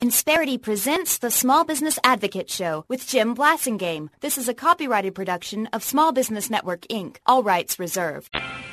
Insperity presents the Small Business Advocate Show with Jim Blasingame. This is a copyrighted production of Small Business Network, Inc. All rights reserved.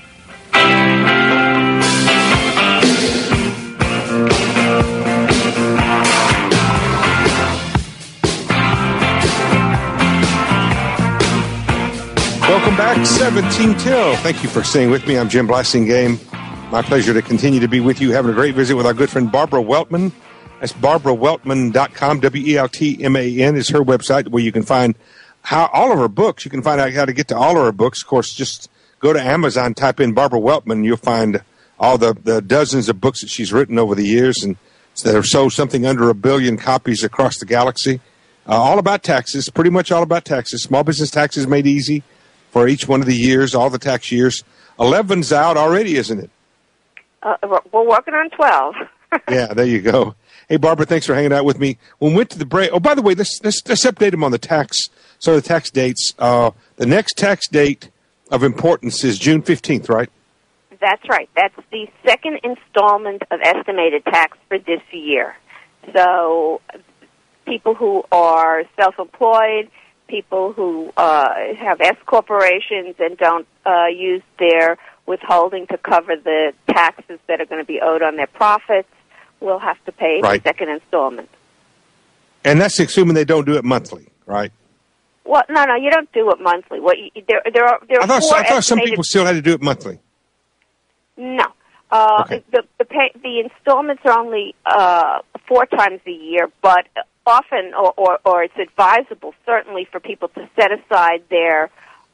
Welcome back, 17 Till. Thank you for staying with me. I'm Jim Blasingame. My pleasure to continue to be with you, having a great visit with our good friend Barbara Weltman. That's BarbaraWeltman.com. WELTMAN is her website where you can find all of her books. You can find out how to get to all of her books. Of course, just go to Amazon, type in Barbara Weltman, you'll find all the dozens of books that she's written over the years and that have sold something under 1 billion copies across the galaxy. All about taxes, pretty much all about taxes. Small business taxes made easy for each one of the years, all the tax years. 11's out already, isn't it? We're working on 12. Yeah, there you go. Hey, Barbara, thanks for hanging out with me. When we went to the break, oh, by the way, let's update them on the tax. So the tax dates. The next tax date of importance is June 15th, right? That's right. That's the second installment of estimated tax for this year. So people who are self-employed, people who have S corporations and don't use their withholding to cover the taxes that are going to be owed on their profits will have to pay the second installment. And that's assuming they don't do it monthly, right? Well, no, you don't do it monthly. There are I thought some people still had to do it monthly. No. Okay. The installments are only 4 times a year, but often, or it's advisable, certainly, for people to set aside their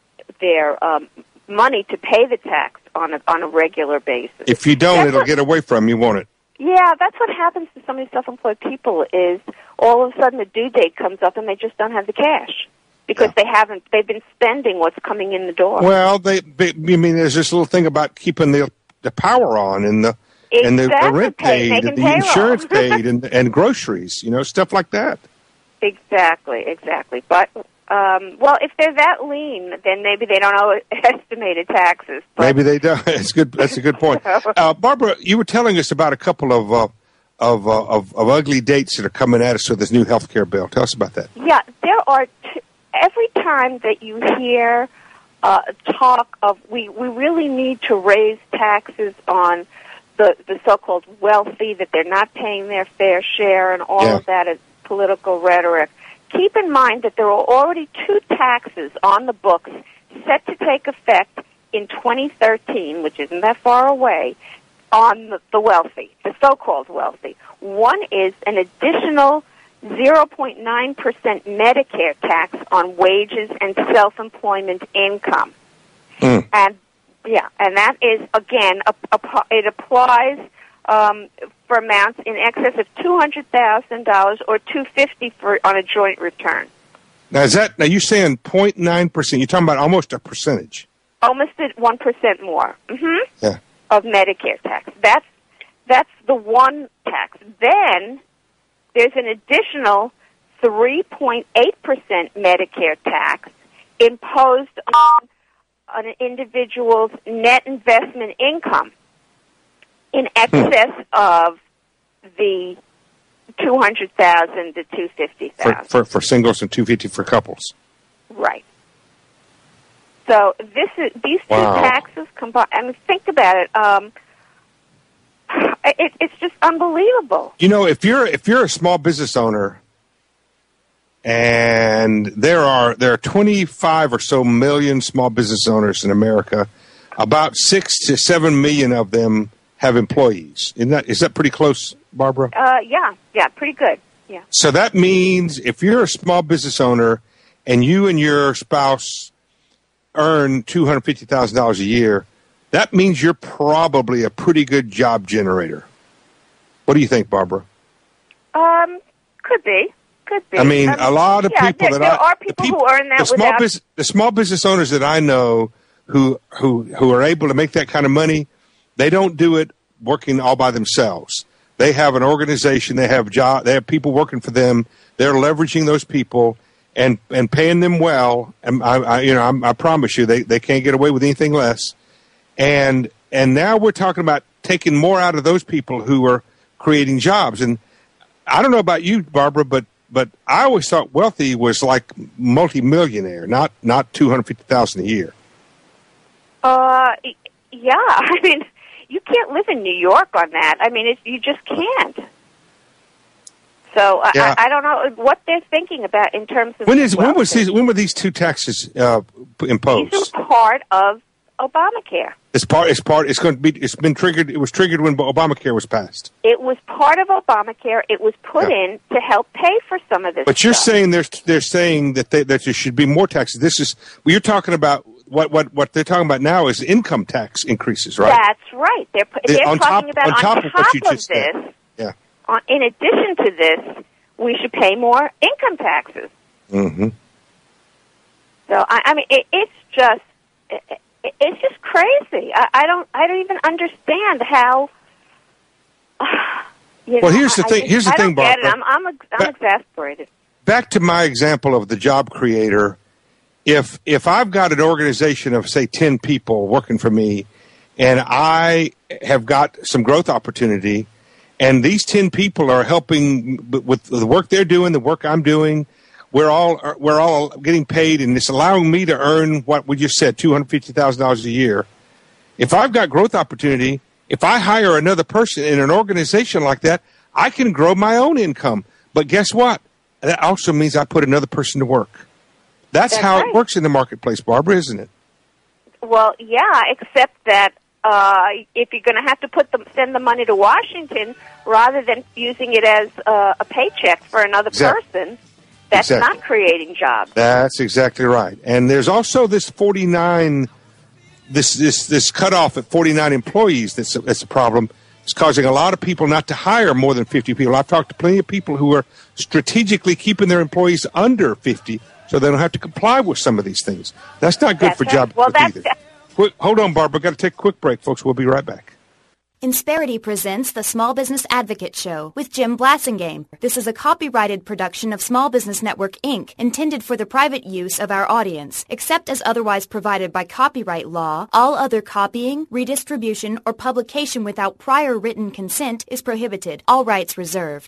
money to pay the tax on a regular basis. If you don't, it'll get away from you, won't it? Yeah, that's what happens to some of these self-employed people is all of a sudden the due date comes up and they just don't have the cash because they've been spending what's coming in the door. Well, there's this little thing about keeping the power on and the rent paid and the insurance paid and groceries, stuff like that. Exactly. But well, if they're that lean, then maybe they don't owe estimated taxes. But maybe they don't. That's good. That's a good point. Barbara, you were telling us about a couple of ugly dates that are coming at us with this new health care bill. Tell us about that. Yeah, there are. Every time that you hear talk of we really need to raise taxes on the so-called wealthy, that they're not paying their fair share, and all of that is political rhetoric. Keep in mind that there are already 2 taxes on the books set to take effect in 2013, which isn't that far away, on the wealthy, the so-called wealthy. One is an additional 0.9% Medicare tax on wages and self-employment income. And that is, again, it applies for amounts in excess of $200,000 or $250,000 on a joint return. Now you're saying 0.9%? You're talking about almost a percentage. Almost 1% more. Yeah. Of Medicare tax. That's the one tax. Then there's an additional 3.8% Medicare tax imposed on an individual's net investment income in excess of the $200,000 to $250,000 for singles and $250,000 for couples. Right. So these 2 taxes combined. I mean, think about it. It's just unbelievable. If you're a small business owner, and there are 25 or so million small business owners in America, about 6 to 7 million of them have employees. Is that pretty close, Barbara? Yeah, pretty good. Yeah. So that means if you're a small business owner and you and your spouse earn $250,000 a year, that means you're probably a pretty good job generator. What do you think, Barbara? Could be. I mean, a lot of people there are people who earn that the small business owners that I know who are able to make that kind of money, they don't do it working all by themselves. They have an organization. They have people working for them. They're leveraging those people and paying them well. And I promise you, they can't get away with anything less. And now we're talking about taking more out of those people who are creating jobs. And I don't know about you, Barbara, but I always thought wealthy was like multimillionaire, not $250,000 a year. Yeah. I mean, you can't live in New York on that. I mean, you just can't. So Yeah. I don't know what they're thinking about in terms of When were these two taxes imposed? These are part of Obamacare. It's been triggered. It was triggered when Obamacare was passed. It was part of Obamacare. It was put in to help pay for some of this. But you're stuff. saying they're saying that there should be more taxes. This is you're talking about what they're talking about now is income tax increases, right? That's right. They're talking about on top of what you this. just said. Yeah. In addition to this, we should pay more income taxes. Mm-hmm. So I mean, it's just crazy. I don't even understand how. Well, here's the thing. Here's the thing, Barbara. I'm exasperated. Back to my example of the job creator. If I've got an organization of say 10 people working for me, and I have got some growth opportunity. And these 10 people are helping with the work they're doing, the work I'm doing. We're all getting paid, and it's allowing me to earn what we just said, $250,000 a year. If I've got growth opportunity, if I hire another person in an organization like that, I can grow my own income. But guess what? That also means I put another person to work. That's how right. It works in the marketplace, Barbara, isn't it? Well, yeah, except that. If you're going to have to send the money to Washington rather than using it as a paycheck for another person, that's not creating jobs. That's exactly right. And there's also this 49, this cutoff at 49 employees. That's a problem. It's causing a lot of people not to hire more than 50 people. I've talked to plenty of people who are strategically keeping their employees under 50, so they don't have to comply with some of these things. That's not good for job growth either. Hold on, Barbara. Got to take a quick break, folks. We'll be right back. Insperity presents the Small Business Advocate Show with Jim Blasingame. This is a copyrighted production of Small Business Network, Inc., intended for the private use of our audience. Except as otherwise provided by copyright law, all other copying, redistribution, or publication without prior written consent is prohibited. All rights reserved.